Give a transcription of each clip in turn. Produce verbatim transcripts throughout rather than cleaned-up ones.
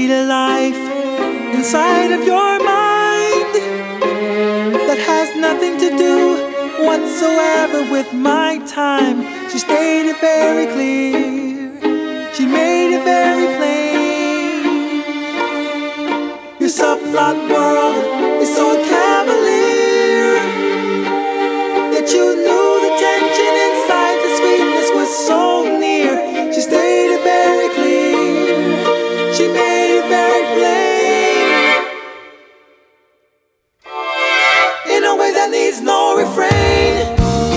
lead a life inside of your mind that has nothing to do whatsoever with my time. She stated it very clear, she made it very plain. Your subplot world is so cavalier, yet you knew the tension inside, the sweetness was so near. She stated it very clear, she made it very plain, in a way that needs no refrain.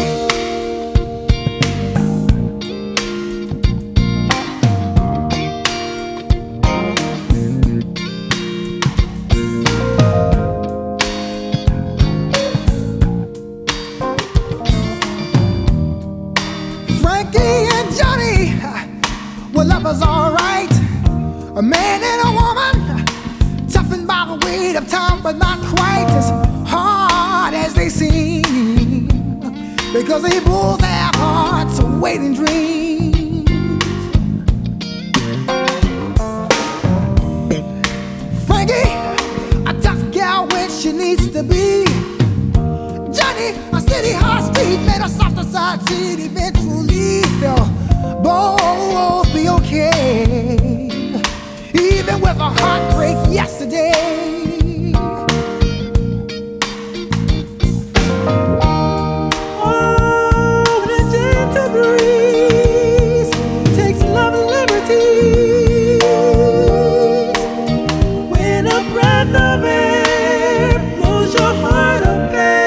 Frankie and Johnny were lovers, alright. A man and a woman, toughened by the weight of time, but not quite as hard as they seem, because they both have hearts waiting dreams. Frankie, a tough gal when she needs to be. Johnny, a city heart street made a softer side seat. Eventually they'll both be okay, even with a heartbreak yesterday. Oh, when a gentle breeze takes love and liberty, when a breath of air blows your heart up,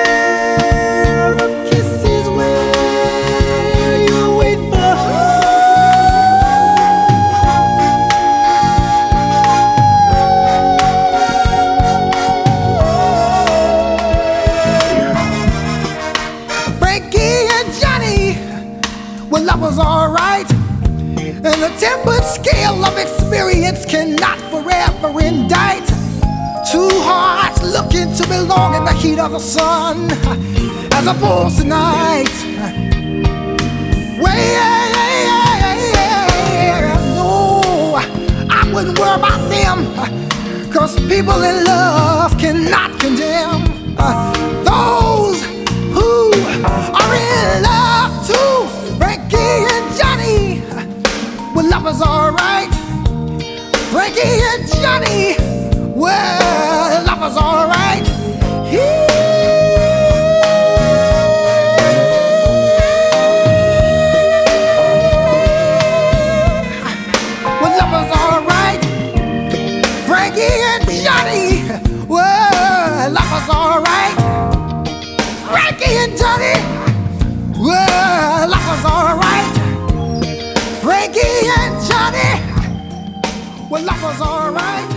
well, love was alright, and the tempered scale of experience cannot forever indict two hearts looking to belong in the heat of the sun, as opposed to night. Well, no, I wouldn't worry about them, cause people in love cannot condemn those who are in love too. Frankie and Johnny were lovers, alright. Frankie and Johnny were lovers, alright. Were lovers, alright. Frankie and Johnny were lovers, alright. Frankie and Johnny well, life was alright. Frankie and Johnny, well, life was alright.